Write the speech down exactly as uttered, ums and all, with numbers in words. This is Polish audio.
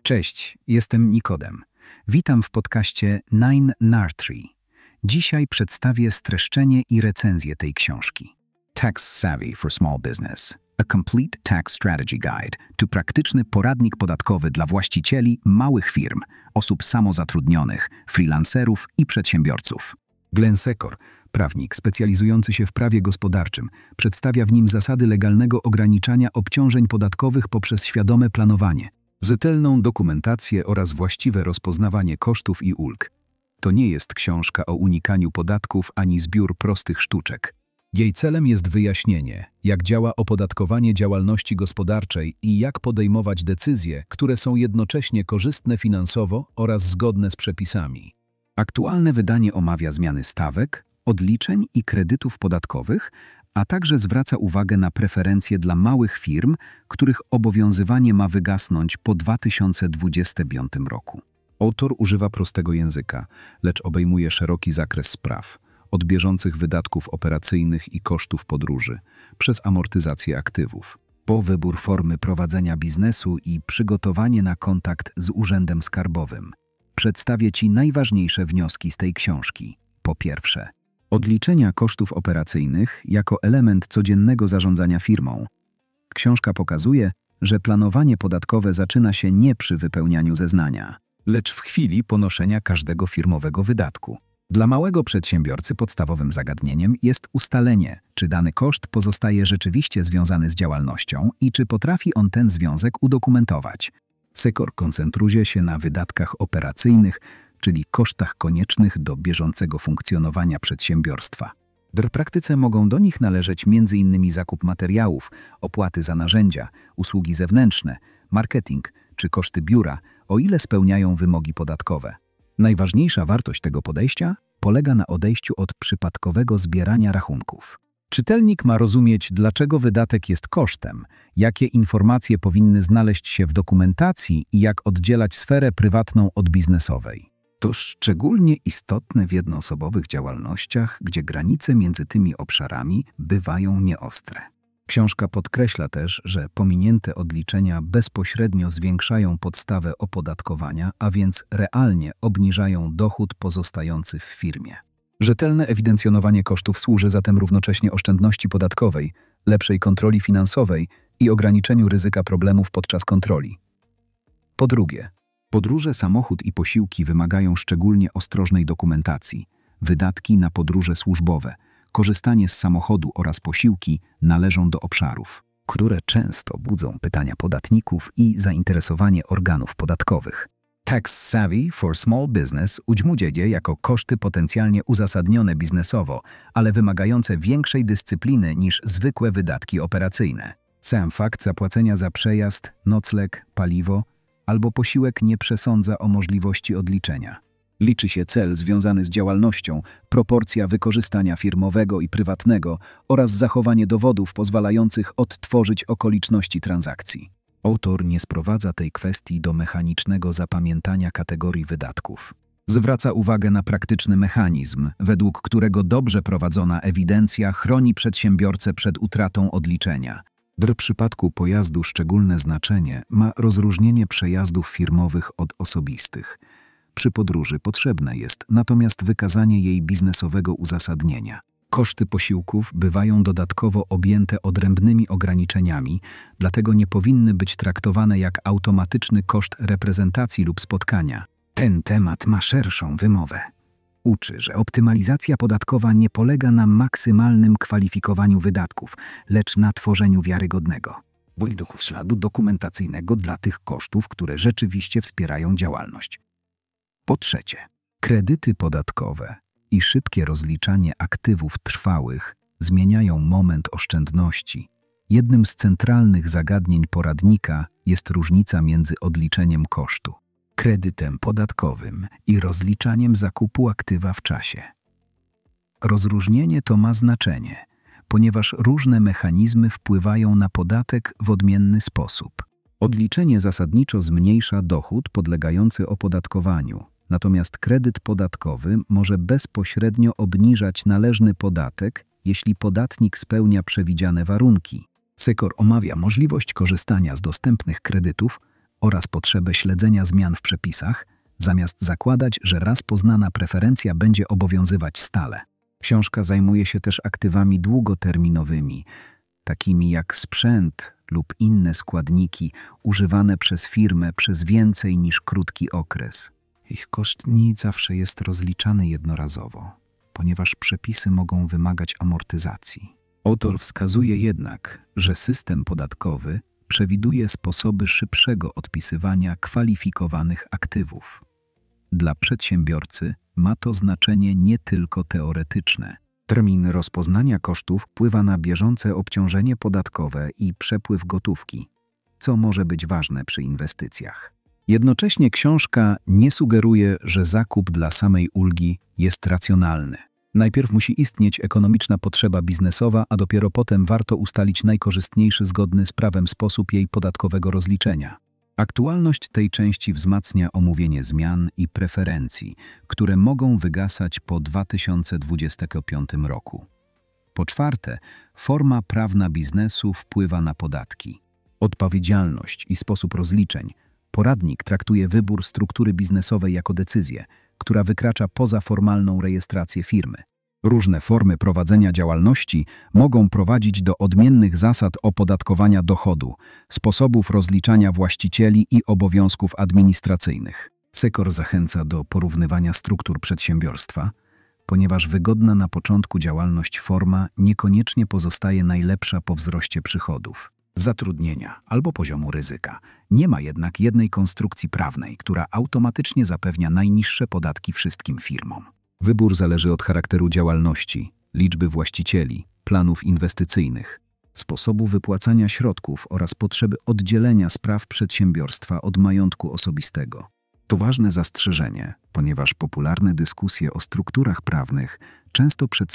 Cześć, jestem Nikodem. Witam w podcaście nine nar three. Dzisiaj przedstawię streszczenie i recenzję tej książki. Tax Savvy for Small Business. A Complete Tax Strategy Guide to praktyczny poradnik podatkowy dla właścicieli małych firm, osób samozatrudnionych, freelancerów i przedsiębiorców. Glenn Secor, prawnik specjalizujący się w prawie gospodarczym, przedstawia w nim zasady legalnego ograniczania obciążeń podatkowych poprzez świadome planowanie, rzetelną dokumentację oraz właściwe rozpoznawanie kosztów i ulg. To nie jest książka o unikaniu podatków ani zbiór prostych sztuczek. Jej celem jest wyjaśnienie, jak działa opodatkowanie działalności gospodarczej i jak podejmować decyzje, które są jednocześnie korzystne finansowo oraz zgodne z przepisami. Aktualne wydanie omawia zmiany stawek, odliczeń i kredytów podatkowych, a także zwraca uwagę na preferencje dla małych firm, których obowiązywanie ma wygasnąć po dwa tysiące dwudziestym piątym roku. Autor używa prostego języka, lecz obejmuje szeroki zakres spraw, od bieżących wydatków operacyjnych i kosztów podróży, przez amortyzację aktywów, po wybór formy prowadzenia biznesu i przygotowanie na kontakt z Urzędem Skarbowym. Przedstawię Ci najważniejsze wnioski z tej książki. Po pierwsze, odliczenia kosztów operacyjnych jako element codziennego zarządzania firmą. Książka pokazuje, że planowanie podatkowe zaczyna się nie przy wypełnianiu zeznania, lecz w chwili ponoszenia każdego firmowego wydatku. Dla małego przedsiębiorcy podstawowym zagadnieniem jest ustalenie, czy dany koszt pozostaje rzeczywiście związany z działalnością i czy potrafi on ten związek udokumentować. Secor koncentruje się na wydatkach operacyjnych, czyli kosztach koniecznych do bieżącego funkcjonowania przedsiębiorstwa. W praktyce mogą do nich należeć między innymi zakup materiałów, opłaty za narzędzia, usługi zewnętrzne, marketing czy koszty biura, o ile spełniają wymogi podatkowe. Najważniejsza wartość tego podejścia polega na odejściu od przypadkowego zbierania rachunków. Czytelnik ma rozumieć, dlaczego wydatek jest kosztem, jakie informacje powinny znaleźć się w dokumentacji i jak oddzielać sferę prywatną od biznesowej. To szczególnie istotne w jednoosobowych działalnościach, gdzie granice między tymi obszarami bywają nieostre. Książka podkreśla też, że pominięte odliczenia bezpośrednio zwiększają podstawę opodatkowania, a więc realnie obniżają dochód pozostający w firmie. Rzetelne ewidencjonowanie kosztów służy zatem równocześnie oszczędności podatkowej, lepszej kontroli finansowej i ograniczeniu ryzyka problemów podczas kontroli. Po drugie, podróże, samochód i posiłki wymagają szczególnie ostrożnej dokumentacji. Wydatki na podróże służbowe, korzystanie z samochodu oraz posiłki należą do obszarów, które często budzą pytania podatników i zainteresowanie organów podatkowych. Tax Savvy for Small Business udźmudzieje jako koszty potencjalnie uzasadnione biznesowo, ale wymagające większej dyscypliny niż zwykłe wydatki operacyjne. Sam fakt zapłacenia za przejazd, nocleg, paliwo albo posiłek nie przesądza o możliwości odliczenia. Liczy się cel związany z działalnością, proporcja wykorzystania firmowego i prywatnego oraz zachowanie dowodów pozwalających odtworzyć okoliczności transakcji. Autor nie sprowadza tej kwestii do mechanicznego zapamiętania kategorii wydatków. Zwraca uwagę na praktyczny mechanizm, według którego dobrze prowadzona ewidencja chroni przedsiębiorcę przed utratą odliczenia. W przypadku pojazdu szczególne znaczenie ma rozróżnienie przejazdów firmowych od osobistych. Przy podróży potrzebne jest natomiast wykazanie jej biznesowego uzasadnienia. Koszty posiłków bywają dodatkowo objęte odrębnymi ograniczeniami, dlatego nie powinny być traktowane jak automatyczny koszt reprezentacji lub spotkania. Ten temat ma szerszą wymowę. Uczy, że optymalizacja podatkowa nie polega na maksymalnym kwalifikowaniu wydatków, lecz na tworzeniu wiarygodnego śladu dokumentacyjnego dla tych kosztów, które rzeczywiście wspierają działalność. Po trzecie, kredyty podatkowe i szybkie rozliczanie aktywów trwałych zmieniają moment oszczędności. Jednym z centralnych zagadnień poradnika jest różnica między odliczeniem kosztu, kredytem podatkowym i rozliczaniem zakupu aktywa w czasie. Rozróżnienie to ma znaczenie, ponieważ różne mechanizmy wpływają na podatek w odmienny sposób. Odliczenie zasadniczo zmniejsza dochód podlegający opodatkowaniu, natomiast kredyt podatkowy może bezpośrednio obniżać należny podatek, jeśli podatnik spełnia przewidziane warunki. Secor omawia możliwość korzystania z dostępnych kredytów oraz potrzebę śledzenia zmian w przepisach, zamiast zakładać, że raz poznana preferencja będzie obowiązywać stale. Książka zajmuje się też aktywami długoterminowymi, takimi jak sprzęt lub inne składniki używane przez firmę przez więcej niż krótki okres. Ich koszt nie zawsze jest rozliczany jednorazowo, ponieważ przepisy mogą wymagać amortyzacji. Autor wskazuje jednak, że system podatkowy przewiduje sposoby szybszego odpisywania kwalifikowanych aktywów. Dla przedsiębiorcy ma to znaczenie nie tylko teoretyczne. Termin rozpoznania kosztów wpływa na bieżące obciążenie podatkowe i przepływ gotówki, co może być ważne przy inwestycjach. Jednocześnie książka nie sugeruje, że zakup dla samej ulgi jest racjonalny. Najpierw musi istnieć ekonomiczna potrzeba biznesowa, a dopiero potem warto ustalić najkorzystniejszy zgodny z prawem sposób jej podatkowego rozliczenia. Aktualność tej części wzmacnia omówienie zmian i preferencji, które mogą wygasać po dwa tysiące dwudziestym piątym roku. Po czwarte, forma prawna biznesu wpływa na podatki. Odpowiedzialność i sposób rozliczeń. Poradnik traktuje wybór struktury biznesowej jako decyzję, która wykracza poza formalną rejestrację firmy. Różne formy prowadzenia działalności mogą prowadzić do odmiennych zasad opodatkowania dochodu, sposobów rozliczania właścicieli i obowiązków administracyjnych. Sekor zachęca do porównywania struktur przedsiębiorstwa, ponieważ wygodna na początku działalność forma niekoniecznie pozostaje najlepsza po wzroście przychodów, zatrudnienia albo poziomu ryzyka. Nie ma jednak jednej konstrukcji prawnej, która automatycznie zapewnia najniższe podatki wszystkim firmom. Wybór zależy od charakteru działalności, liczby właścicieli, planów inwestycyjnych, sposobu wypłacania środków oraz potrzeby oddzielenia spraw przedsiębiorstwa od majątku osobistego. To ważne zastrzeżenie, ponieważ popularne dyskusje o strukturach prawnych często przedstawiają